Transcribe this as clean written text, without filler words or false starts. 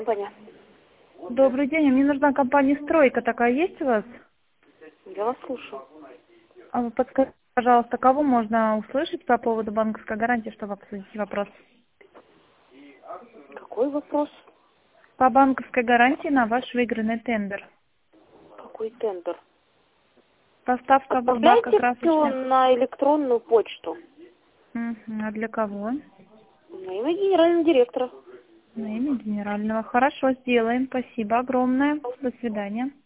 Понятно. Добрый день, мне нужна компания «Стройка». Такая есть у вас? Я вас слушаю. А вы подскажите, пожалуйста, кого можно услышать по поводу банковской гарантии, чтобы обсудить вопрос? Какой вопрос? По банковской гарантии на ваш выигранный тендер. Какой тендер? Поставка Отправляйте все лакокрасочных. на электронную почту. Мгм. А для кого? На имя генерального директора. На имя генерального. Хорошо, сделаем. Спасибо огромное. До свидания.